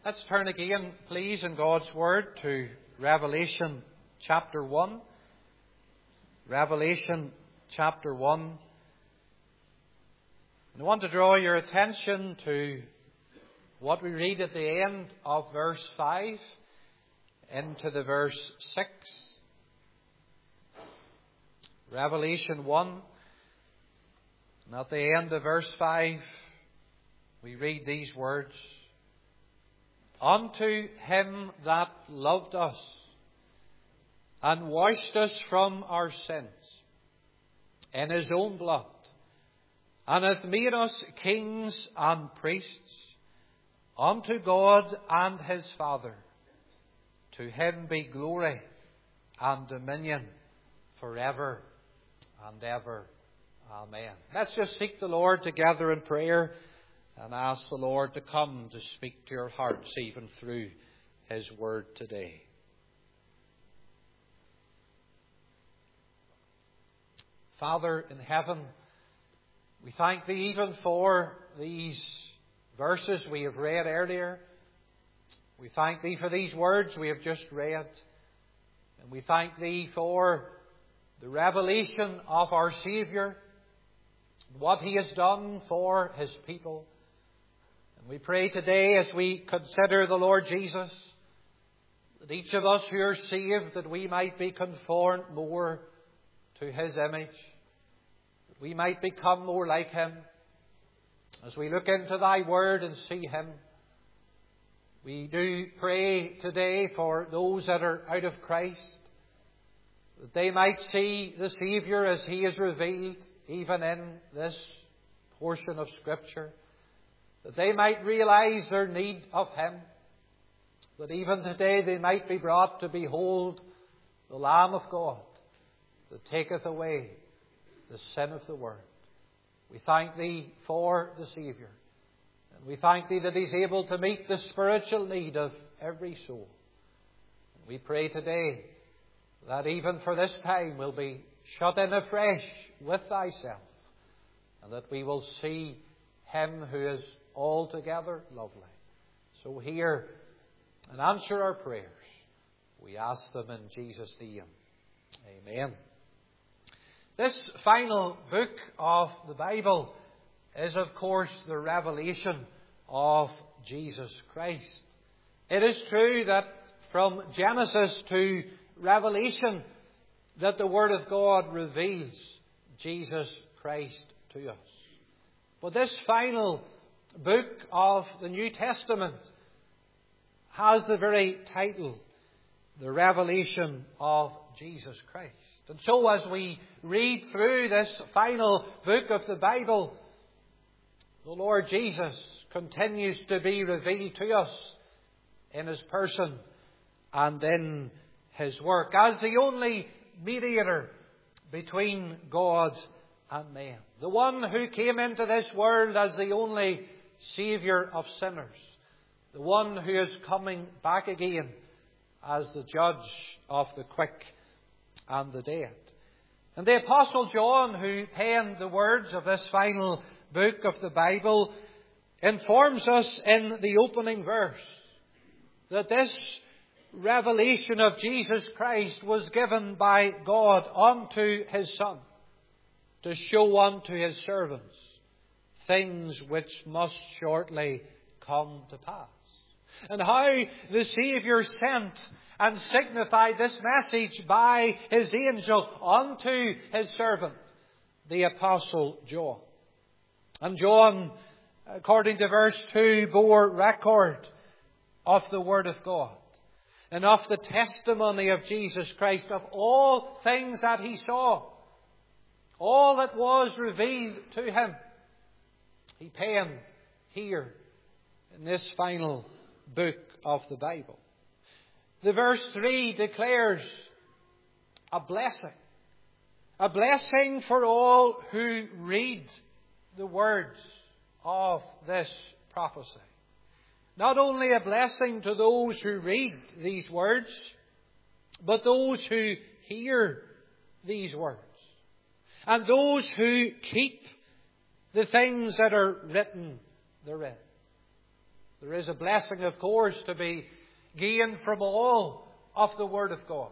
Let's turn again, please, in God's Word to Revelation chapter 1. Revelation chapter 1. And I want to draw your attention to what we read at the end of verse 5 into the verse 6. Revelation 1. And at the end of verse 5, we read these words. Unto him that loved us and washed us from our sins in his own blood, and hath made us kings and priests unto God and his Father. To him be glory and dominion forever and ever. Amen. Let's just seek the Lord together in prayer and ask the Lord to come to speak to your hearts even through his word today. Father in heaven, we thank thee even for these verses we have read earlier. We thank thee for these words we have just read. And we thank thee for the revelation of our Saviour, what he has done for his people. And we pray today as we consider the Lord Jesus, that each of us who are saved, that we might be conformed more to his image, that we might become more like him. As we look into thy word and see him, we do pray today for those that are out of Christ, that they might see the Saviour as he is revealed even in this portion of Scripture, that they might realize their need of him, that even today they might be brought to behold the Lamb of God that taketh away the sin of the world. We thank thee for the Saviour, and we thank thee that he's able to meet the spiritual need of every soul. And we pray today that even for this time we'll be shut in afresh with thyself, and that we will see him who is altogether lovely. So hear and answer our prayers. We ask them in Jesus' name. Amen. This final book of the Bible is, of course, the revelation of Jesus Christ. It is true that from Genesis to Revelation that the Word of God reveals Jesus Christ to us. But this final book of the New Testament has the very title, The Revelation of Jesus Christ. And so as we read through this final book of the Bible, the Lord Jesus continues to be revealed to us in his person and in his work as the only mediator between God and man. The one who came into this world as the only Saviour of sinners. The one who is coming back again as the judge of the quick and the dead. And the Apostle John, who penned the words of this final book of the Bible, informs us in the opening verse that this revelation of Jesus Christ was given by God unto his Son to show unto his servants things which must shortly come to pass. And how the Saviour sent and signified this message by his angel unto his servant, the Apostle John. And John, according to verse 2, bore record of the Word of God and of the testimony of Jesus Christ, of all things that he saw, all that was revealed to him. He penned here in this final book of the Bible. The verse 3 declares a blessing for all who read the words of this prophecy. Not only a blessing to those who read these words, but those who hear these words, and those who keep the things that are written therein. There is a blessing, of course, to be gained from all of the Word of God.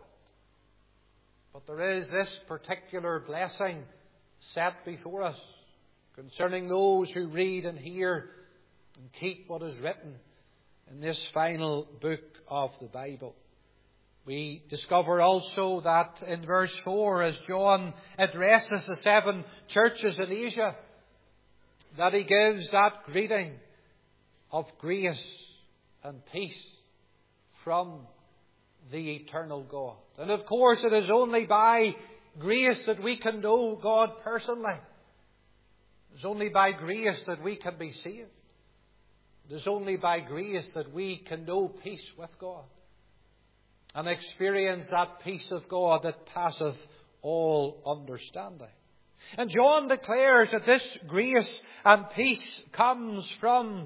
But there is this particular blessing set before us concerning those who read and hear and keep what is written in this final book of the Bible. We discover also that in verse 4, as John addresses the 7 churches in Asia, that he gives that greeting of grace and peace from the eternal God. And of course, it is only by grace that we can know God personally. It's only by grace that we can be saved. It is only by grace that we can know peace with God and experience that peace of God that passeth all understanding. And John declares that this grace and peace comes from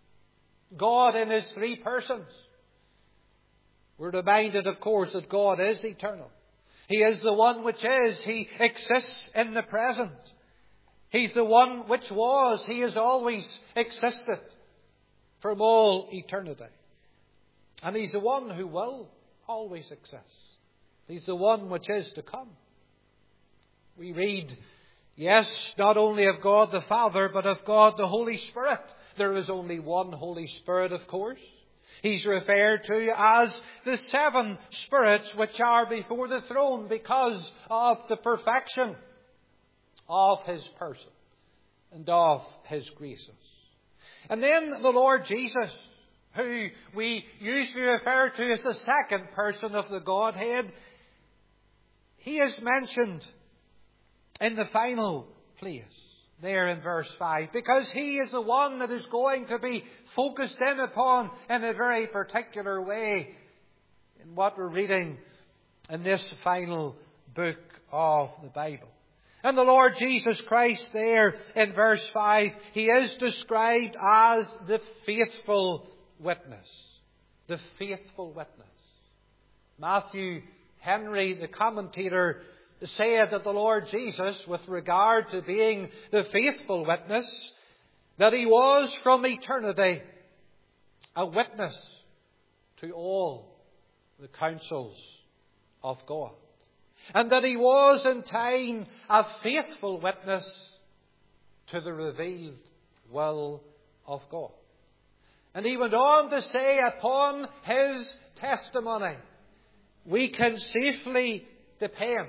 God in His 3 persons. We're reminded, of course, that God is eternal. He is the one which is. He exists in the present. He's the one which was. He has always existed from all eternity. And He's the one who will always exist. He's the one which is to come. We read, yes, not only of God the Father, but of God the Holy Spirit. There is only one Holy Spirit, of course. He's referred to as the 7 spirits which are before the throne because of the perfection of His person and of His graces. And then the Lord Jesus, who we usually refer to as the second person of the Godhead, He is mentioned in the final place there in verse 5, because He is the one that is going to be focused in upon in a very particular way in what we're reading in this final book of the Bible. And the Lord Jesus Christ there in verse 5, He is described as the faithful witness. The faithful witness. Matthew Henry, the commentator, said that the Lord Jesus, with regard to being the faithful witness, that He was from eternity a witness to all the counsels of God. And that He was in time a faithful witness to the revealed will of God. And he went on to say, upon His testimony we can safely depend,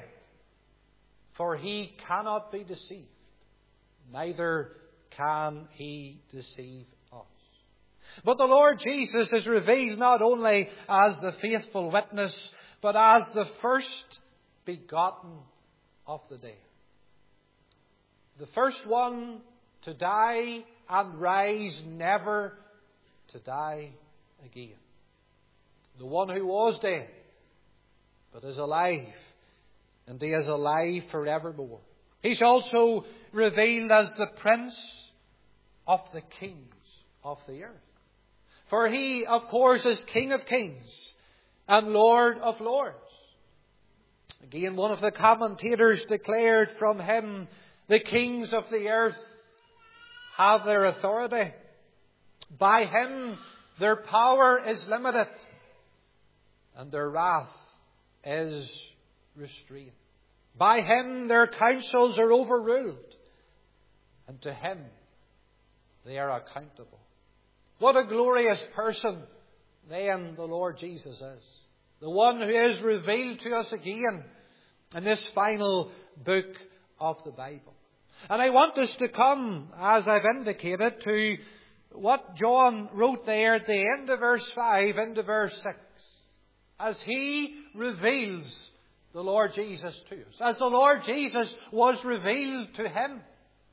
for He cannot be deceived, neither can He deceive us. But the Lord Jesus is revealed not only as the faithful witness, but as the first begotten of the dead. The first one to die and rise never to die again. The one who was dead, but is alive. And He is alive forevermore. He's also revealed as the Prince of the kings of the earth. For He, of course, is King of kings and Lord of lords. Again, one of the commentators declared from Him, the kings of the earth have their authority. By Him their power is limited, and their wrath is restrained. By Him their counsels are overruled, and to Him they are accountable. What a glorious person then the Lord Jesus is. The one who is revealed to us again in this final book of the Bible. And I want us to come, as I've indicated, to what John wrote there at the end of verse 5 into verse 6. As he reveals the Lord Jesus to us. As the Lord Jesus was revealed to him.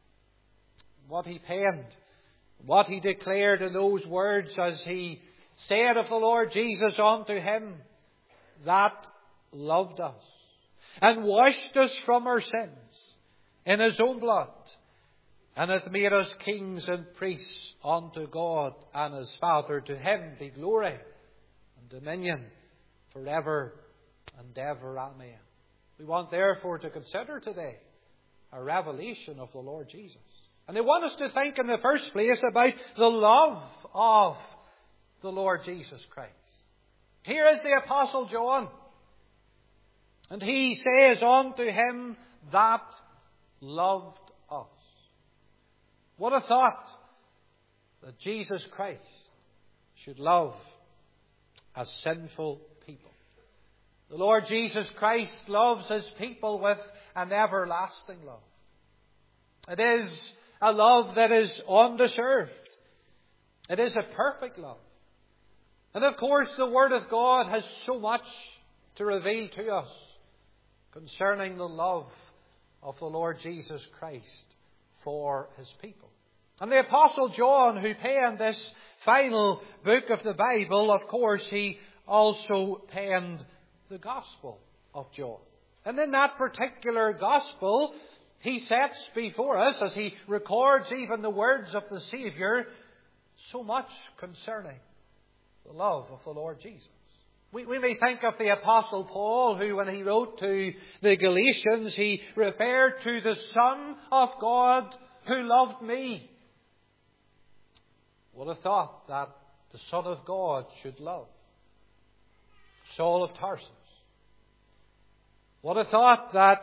What he penned. What he declared in those words as he said of the Lord Jesus unto him, that loved us and washed us from our sins in his own blood, and hath made us kings and priests unto God and his Father. To him be glory and dominion forever and ever. Amen. We want therefore to consider today a revelation of the Lord Jesus. And I want us to think in the first place about the love of the Lord Jesus Christ. Here is the Apostle John. And he says, unto him that loved us. What a thought that Jesus Christ should love a sinful people. The Lord Jesus Christ loves His people with an everlasting love. It is a love that is undeserved. It is a perfect love. And of course, the Word of God has so much to reveal to us concerning the love of the Lord Jesus Christ for His people. And the Apostle John, who penned this final book of the Bible, of course, he also penned the Gospel of John. And in that particular Gospel, he sets before us, as he records even the words of the Saviour, so much concerning the love of the Lord Jesus. We may think of the Apostle Paul, who when he wrote to the Galatians, he referred to the Son of God who loved me. What a thought that the Son of God should love Saul of Tarsus. What a thought that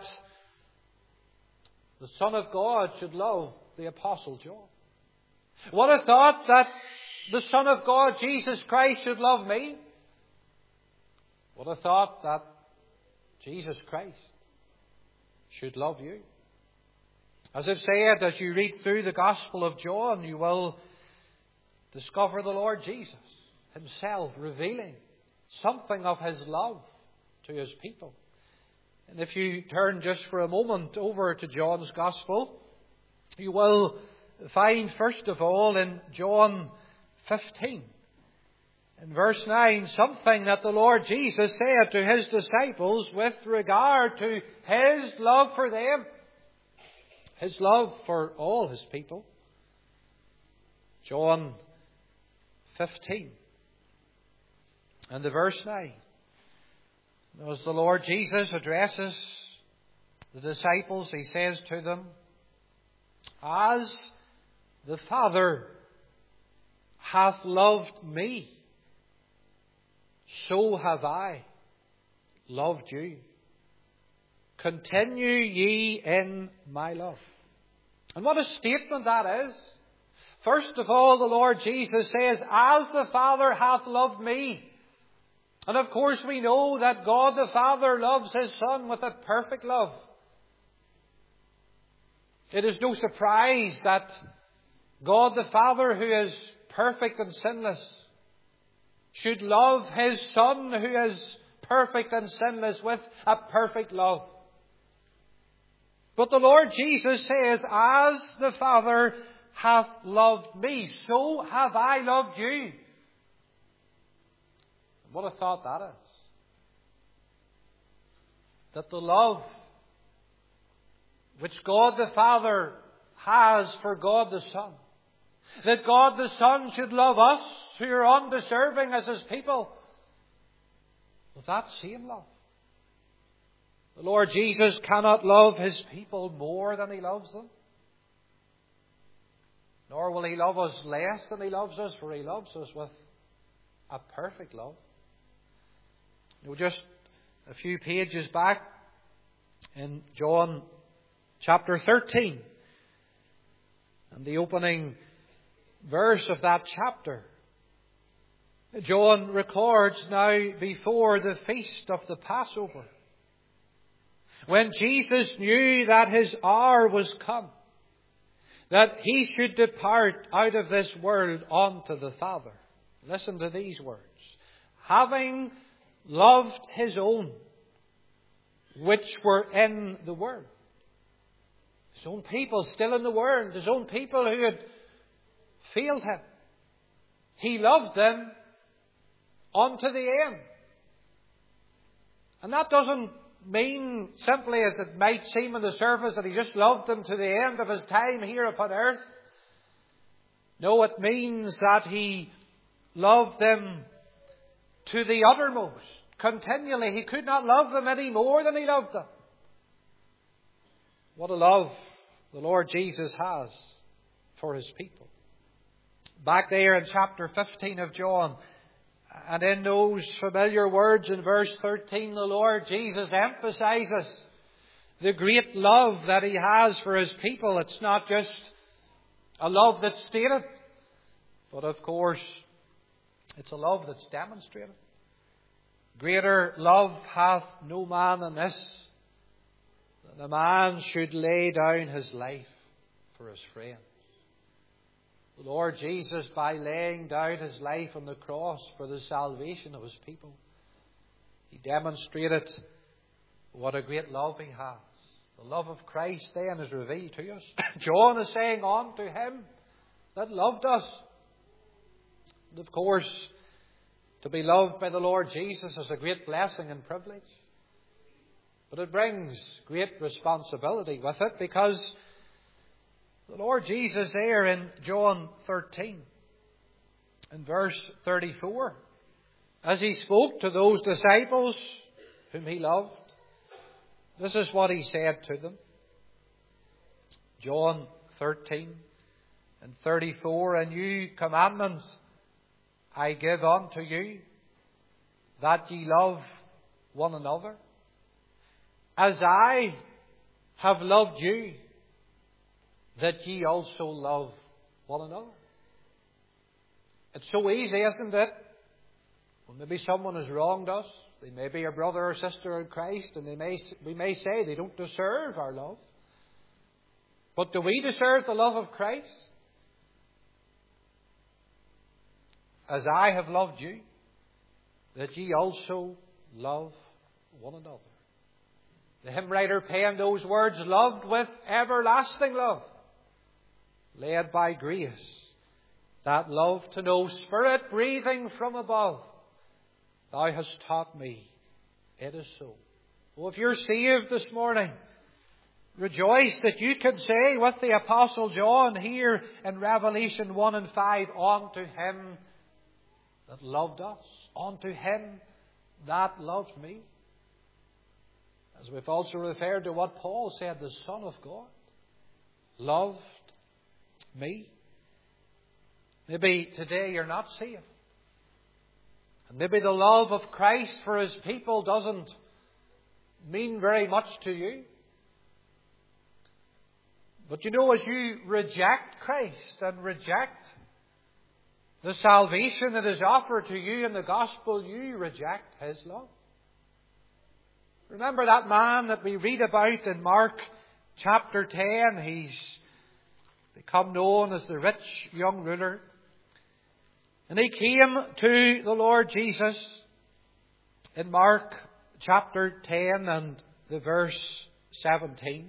the Son of God should love the Apostle John. What a thought that the Son of God, Jesus Christ, should love me. What a thought that Jesus Christ should love you. As I've said, as you read through the Gospel of John, you will discover the Lord Jesus Himself revealing something of His love to His people. And if you turn just for a moment over to John's Gospel, you will find, first of all, in John 15, in verse 9, something that the Lord Jesus said to His disciples with regard to His love for them, His love for all His people. John 15 and the verse 9. As the Lord Jesus addresses the disciples, He says to them, as the Father hath loved me, so have I loved you. Continue ye in my love. And what a statement that is. First of all, the Lord Jesus says, as the Father hath loved me. And of course we know that God the Father loves His Son with a perfect love. It is no surprise that God the Father, who is perfect and sinless, should love His Son, who is perfect and sinless, with a perfect love. But the Lord Jesus says, as the Father hath loved me, so have I loved you. What a thought that is. That the love which God the Father has for God the Son, that God the Son should love us, who are undeserving as His people, with that same love. The Lord Jesus cannot love His people more than He loves them. Nor will He love us less than He loves us, for He loves us with a perfect love. Just a few pages back in John chapter 13, and the opening verse of that chapter, John records now before the feast of the Passover, when Jesus knew that His hour was come, that He should depart out of this world unto the Father. Listen to these words. Having loved His own, which were in the world. His own people still in the world. His own people who had failed Him. He loved them unto the end. And that doesn't mean simply, as it might seem on the surface, that He just loved them to the end of His time here upon earth. No, it means that He loved them to the uttermost, continually. He could not love them any more than He loved them. What a love the Lord Jesus has for His people. back there in chapter 15 of John, and in those familiar words in verse 13, the Lord Jesus emphasizes the great love that He has for His people. It's not just a love that's stated, but of course, it's a love that's demonstrated. Greater love hath no man than this, that a man should lay down his life for his friends. The Lord Jesus, by laying down His life on the cross for the salvation of His people, He demonstrated what a great love He has. The love of Christ then is revealed to us. John is saying, "On to Him that loved us." And of course, to be loved by the Lord Jesus is a great blessing and privilege. But it brings great responsibility with it, because the Lord Jesus there in John 13, in verse 34, as He spoke to those disciples whom He loved, this is what He said to them. John 13 and 34, "A new commandment I give unto you, that ye love one another. As I have loved you, that ye also love one another." It's so easy, isn't it? Well, maybe someone has wronged us. They may be a brother or sister in Christ, and we may say they don't deserve our love. But do we deserve the love of Christ? "As I have loved you, that ye also love one another." The hymn writer penned those words, "Loved with everlasting love, led by grace, that love to know, Spirit breathing from above, Thou hast taught me, it is so." Oh, if you're saved this morning, rejoice that you can say with the Apostle John here in Revelation 1 and 5, "Unto Him that loved us, unto Him that loved me." As we've also referred to what Paul said, the Son of God loved me. Maybe today you're not saved. And maybe the love of Christ for His people doesn't mean very much to you. But you know, as you reject Christ and reject the salvation that is offered to you in the gospel, you reject His love. Remember that man that we read about in Mark chapter 10. He's become known as the rich young ruler. And he came to the Lord Jesus in Mark chapter 10 and the verse 17.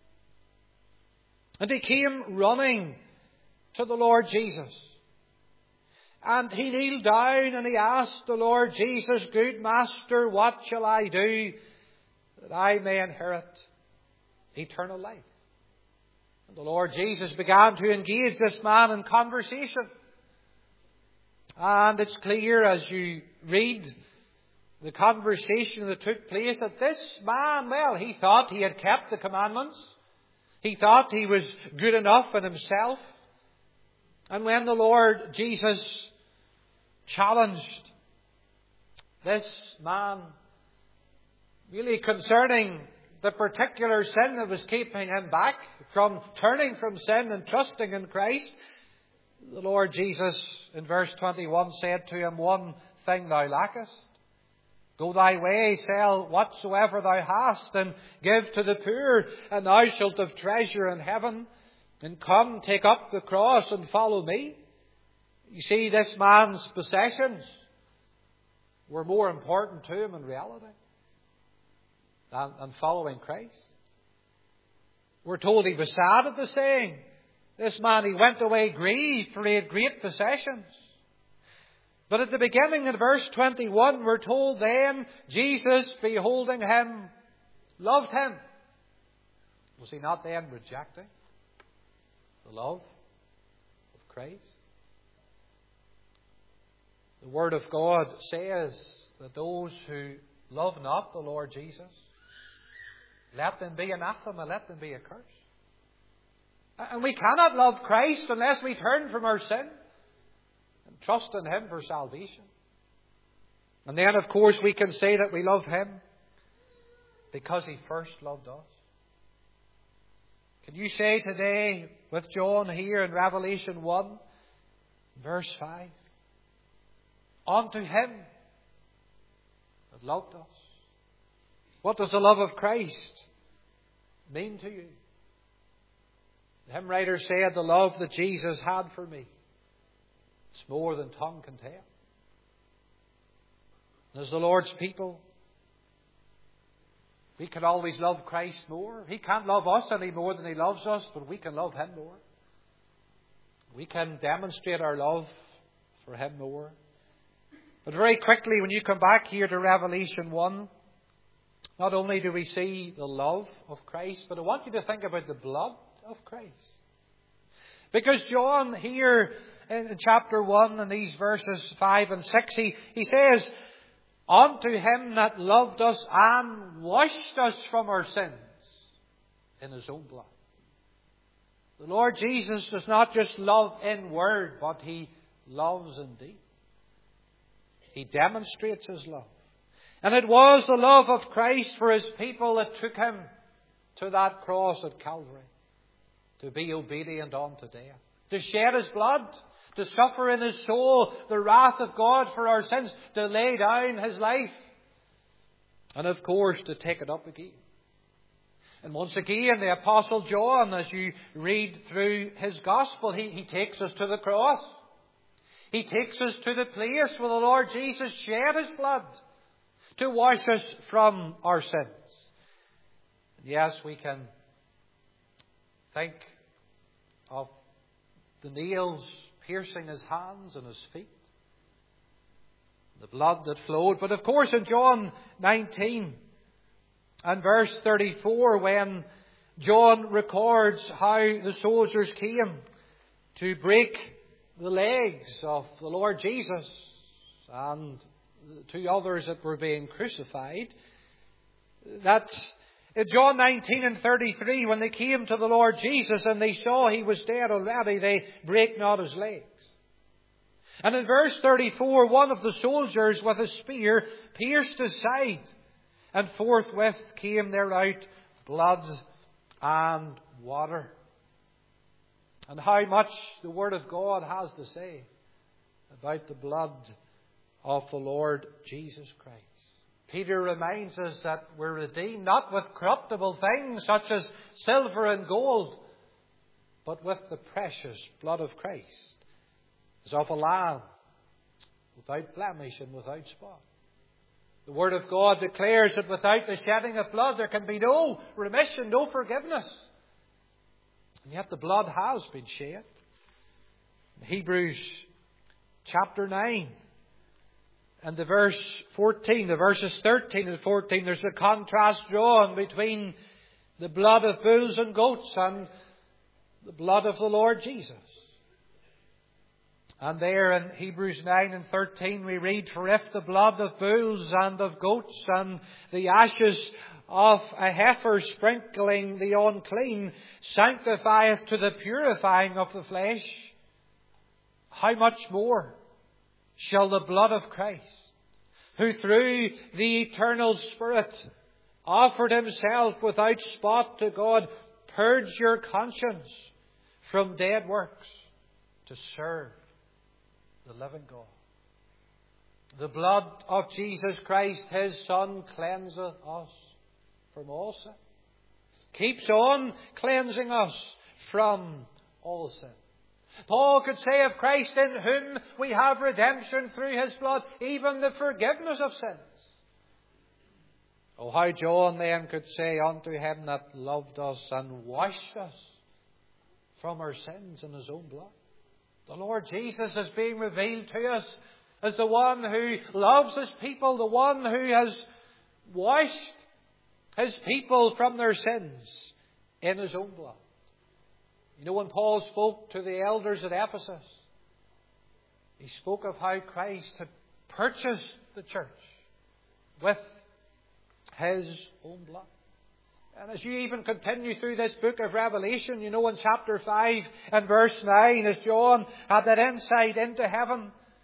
And he came running to the Lord Jesus. And he kneeled down and he asked the Lord Jesus, "Good Master, what shall I do that I may inherit eternal life?" And the Lord Jesus began to engage this man in conversation. And it's clear as you read the conversation that took place that this man, well, he thought he had kept the commandments. He thought he was good enough in himself. And when the Lord Jesus challenged this man, really concerning the particular sin that was keeping him back from turning from sin and trusting in Christ, the Lord Jesus in verse 21 said to him, "One thing thou lackest. Go thy way, sell whatsoever thou hast, and give to the poor, and thou shalt have treasure in heaven. And come, take up the cross and follow me." You see, this man's possessions were more important to him in reality than following Christ. We're told he was sad at the saying. This man, he went away grieved, for he had great possessions. But at the beginning in verse 21, we're told then, Jesus, beholding him, loved him. Was he not then rejecting the love of Christ? The Word of God says that those who love not the Lord Jesus, let them be anathema, let them be accursed. And we cannot love Christ unless we turn from our sin. trust in Him for salvation. And then, of course, we can say that we love Him because He first loved us. Can you say today with John here in Revelation 1, verse 5, unto Him that loved us? What does the love of Christ mean to you? The hymn writer said, the love that Jesus had for me, it's more than tongue can tell. And as the Lord's people, we can always love Christ more. He can't love us any more than He loves us, but we can love Him more. We can demonstrate our love for Him more. But very quickly, when you come back here to Revelation 1, not only do we see the love of Christ, but I want you to think about the blood of Christ. Because John here in chapter 1 in these verses 5 and 6, he says, unto Him that loved us and washed us from our sins in His own blood. The Lord Jesus does not just love in word, but He loves in deed. He demonstrates His love. And it was the love of Christ for His people that took Him to that cross at Calvary, to be obedient unto death, to shed His blood, to suffer in His soul the wrath of God for our sins, to lay down His life, and of course to take it up again. And once again, the Apostle John, as you read through his Gospel, he takes us to the cross. He takes us to the place where the Lord Jesus shed His blood to wash us from our sins. And yes, we can think of the nails piercing His hands and His feet, the blood that flowed. But of course in John 19 and verse 34, when John records how the soldiers came to break the legs of the Lord Jesus and the two others that were being crucified, that's in John 19 and 33, when they came to the Lord Jesus and they saw He was dead already, they brake not His legs. And in verse 34, one of the soldiers with a spear pierced His side, and forthwith came there out blood and water. And how much the Word of God has to say about the blood of the Lord Jesus Christ. Peter reminds us that we're redeemed not with corruptible things such as silver and gold, but with the precious blood of Christ, as of a lamb, without blemish and without spot. The Word of God declares that without the shedding of blood there can be no remission, no forgiveness. And yet the blood has been shed. In Hebrews chapter 9 and the verse 14, the verses 13 and 14, there's a contrast drawn between the blood of bulls and goats and the blood of the Lord Jesus. And there in Hebrews 9 and 13 we read, for if the blood of bulls and of goats and the ashes of a heifer sprinkling the unclean sanctifieth to the purifying of the flesh, how much more shall the blood of Christ, who through the eternal Spirit offered Himself without spot to God, purge your conscience from dead works to serve the living God. The blood of Jesus Christ, His Son, cleanseth us from all sin. Keeps on cleansing us from all sin. Paul could say of Christ, in whom we have redemption through His blood, even the forgiveness of sins. Oh, how John then could say, unto Him that loved us and washed us from our sins in His own blood. The Lord Jesus is being revealed to us as the one who loves His people, the one who has washed His people from their sins in His own blood. You know, when Paul spoke to the elders at Ephesus, he spoke of how Christ had purchased the church with His own blood. And as you even continue through this book of Revelation, you know, in chapter 5 and verse 9, as John had that insight into heaven,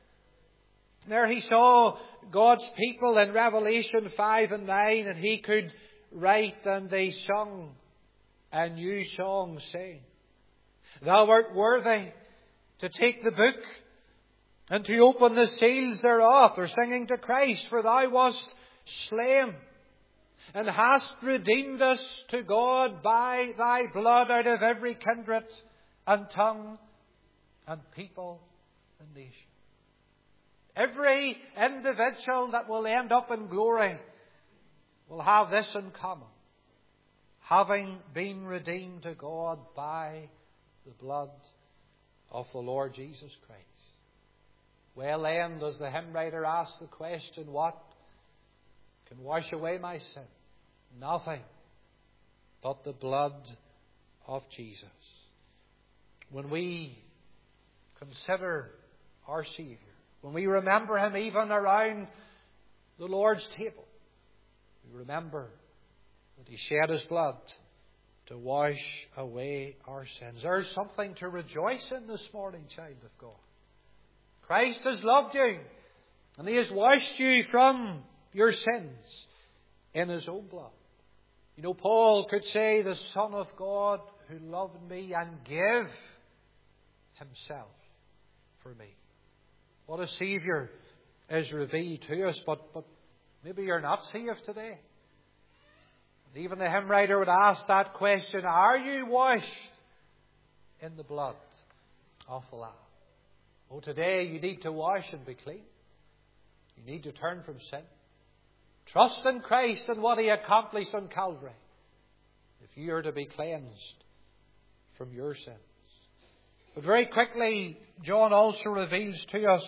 There he saw God's people in Revelation 5 and 9, and he could write, and they sung a new song, saying, Thou art worthy to take the book and to open the seals thereof. They're singing to Christ, for thou wast slain and hast redeemed us to God by thy blood out of every kindred and tongue and people and nation. Every individual that will end up in glory will have this in common: having been redeemed to God by the blood of the Lord Jesus Christ. Well then, does the hymn writer ask the question, what can wash away my sin? Nothing but the blood of Jesus. When we consider our Saviour, when we remember Him even around the Lord's table, we remember that He shed His blood to wash away our sins. There's something to rejoice in this morning, child of God. Christ has loved you, and He has washed you from your sins in His own blood. You know, Paul could say, the Son of God who loved me and gave Himself for me. What a Saviour is revealed to us, but maybe you're not saved today. And even the hymn writer would ask that question, are you washed in the blood of the Lamb? Oh, today you need to wash and be clean. You need to turn from sin. Trust in Christ and what He accomplished on Calvary, if you are to be cleansed from your sins. But very quickly, John also reveals to us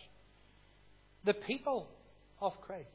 the people of Christ.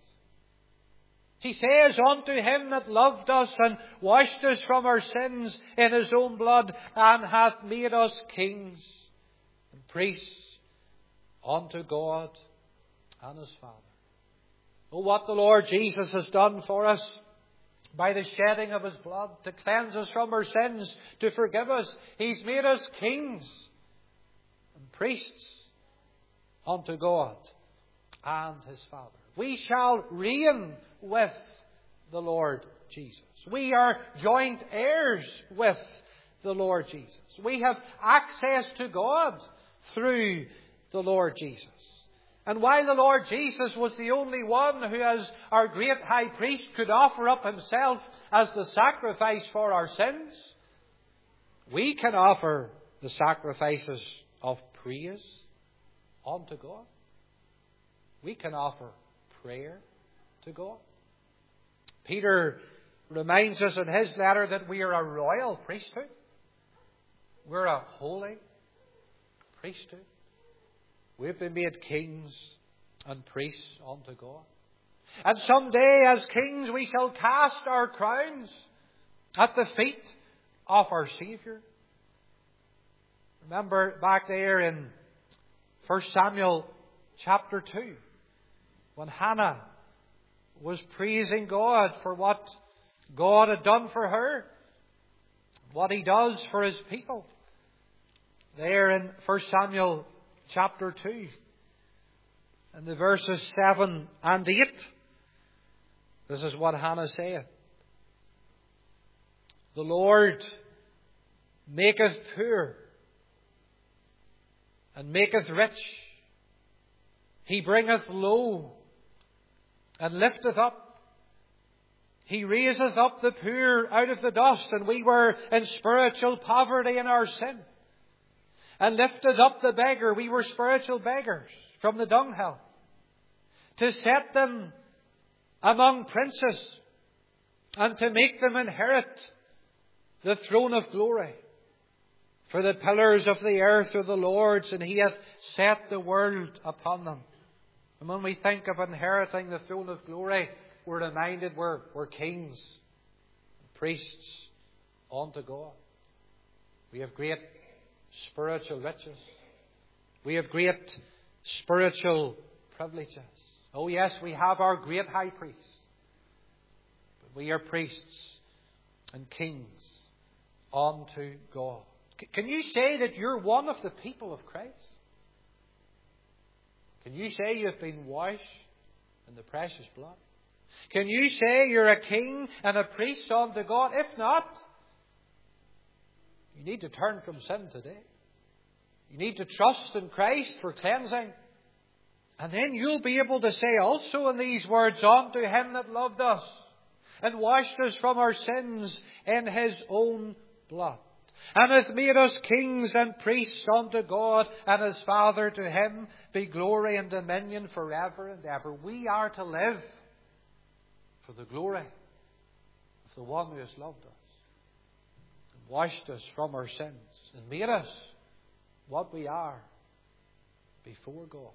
He says, unto Him that loved us and washed us from our sins in His own blood, and hath made us kings and priests unto God and His Father. Oh, what the Lord Jesus has done for us by the shedding of His blood to cleanse us from our sins, to forgive us. He's made us kings and priests unto God and His Father. We shall reign with the Lord Jesus. We are joint heirs with the Lord Jesus. We have access to God through the Lord Jesus. And while the Lord Jesus was the only one who, as our great high priest, could offer up Himself as the sacrifice for our sins, we can offer the sacrifices of praise unto God. We can offer prayer to God. Peter reminds us in his letter that we are a royal priesthood. We're a holy priesthood. We've been made kings and priests unto God. And someday, as kings, we shall cast our crowns at the feet of our Saviour. Remember back there in 1 Samuel chapter 2, when Hannah was praising God for what God had done for her, what He does for His people. There in 1 Samuel chapter 2, and the verses 7 and 8, this is what Hannah said. The Lord maketh poor and maketh rich. He bringeth low and lifteth up. He raiseth up the poor out of the dust, and we were in spiritual poverty in our sin. And lifted up the beggar, we were spiritual beggars, from the dunghill, to set them among princes, and to make them inherit the throne of glory. For the pillars of the earth are the Lord's, and He hath set the world upon them. And when we think of inheriting the throne of glory, we're reminded we're kings and priests unto God. We have great spiritual riches. We have great spiritual privileges. Oh yes, we have our great high priest. But we are priests and kings unto God. Can you say that you're one of the people of Christ? Can you say you've been washed in the precious blood? Can you say you're a king and a priest unto God? If not, you need to turn from sin today. You need to trust in Christ for cleansing. And then you'll be able to say also in these words, unto Him that loved us and washed us from our sins in His own blood, and hath made us kings and priests unto God and His Father. To Him be glory and dominion forever and ever. We are to live for the glory of the one who has loved us and washed us from our sins and made us what we are before God.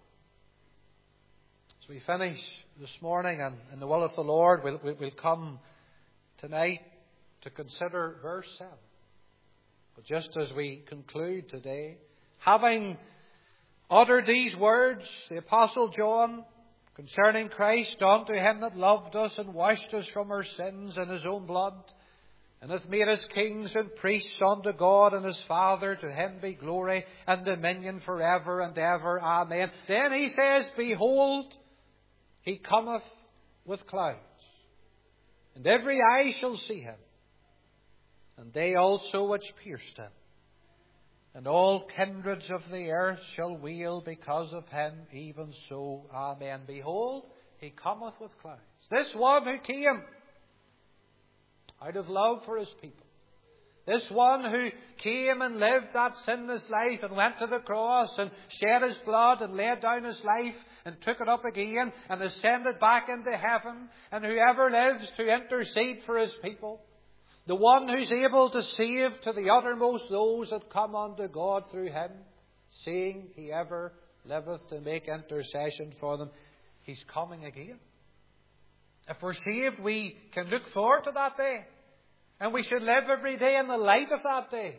As we finish this morning, and in the will of the Lord, we'll come tonight to consider verse 7. But just as we conclude today, having uttered these words, the Apostle John, concerning Christ, unto Him that loved us and washed us from our sins in His own blood, and hath made us kings and priests unto God and His Father. To Him be glory and dominion forever and ever. Amen. Then he says, behold, He cometh with clouds, and every eye shall see Him, and they also which pierced Him. And all kindreds of the earth shall wail because of Him. Even so, amen. Behold, He cometh with clouds. This one who came out of love for His people. This one who came and lived that sinless life and went to the cross and shed His blood and laid down His life and took it up again and ascended back into heaven. And whoever lives to intercede for His people. The one who's able to save to the uttermost those that come unto God through Him, seeing He ever liveth to make intercession for them. He's coming again. If we're saved, we can look forward to that day. And we should live every day in the light of that day.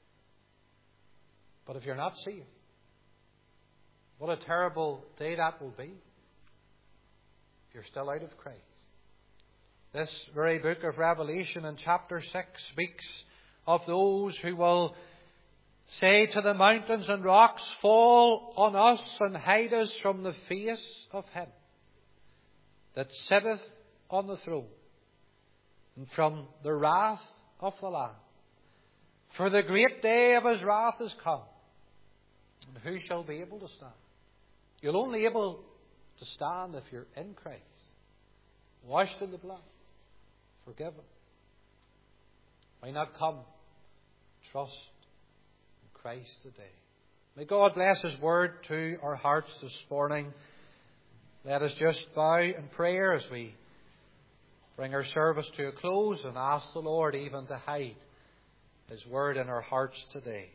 But if you're not saved, what a terrible day that will be if you're still out of Christ. This very book of Revelation in chapter 6 speaks of those who will say to the mountains and rocks, fall on us and hide us from the face of Him that sitteth on the throne, and from the wrath of the Lamb. For the great day of His wrath is come, and who shall be able to stand? You're only able to stand if you're in Christ, washed in the blood, forgiven. Why not come, trust in Christ today? May God bless His word to our hearts this morning. Let us just bow in prayer as we bring our service to a close and ask the Lord even to hide His word in our hearts today.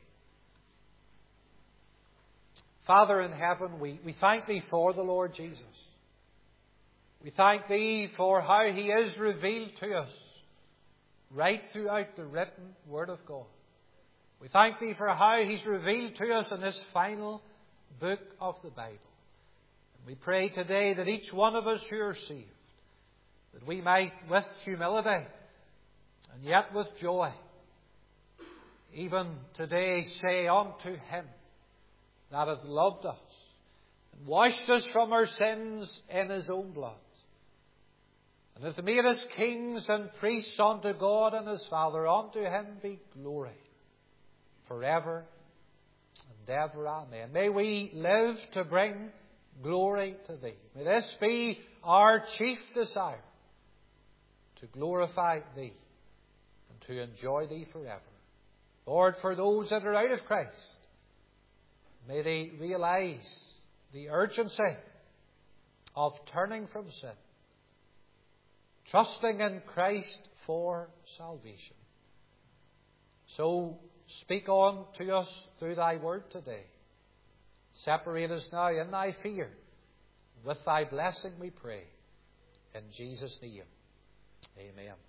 Father in heaven, we thank Thee for the Lord Jesus. We thank Thee for how He is revealed to us right throughout the written Word of God. We thank Thee for how He's revealed to us in this final book of the Bible. And we pray today that each one of us who are saved, that we might with humility and yet with joy, even today say unto Him that hath loved us and washed us from our sins in His own blood, and hath made us kings and priests unto God and His Father. Unto Him be glory forever and ever. Amen. May we live to bring glory to Thee. May this be our chief desire, to glorify Thee and to enjoy Thee forever. Lord, for those that are out of Christ, may they realize the urgency of turning from sin, trusting in Christ for salvation. So speak on to us through Thy word today. Separate us now in Thy fear. With Thy blessing we pray. In Jesus' name, amen.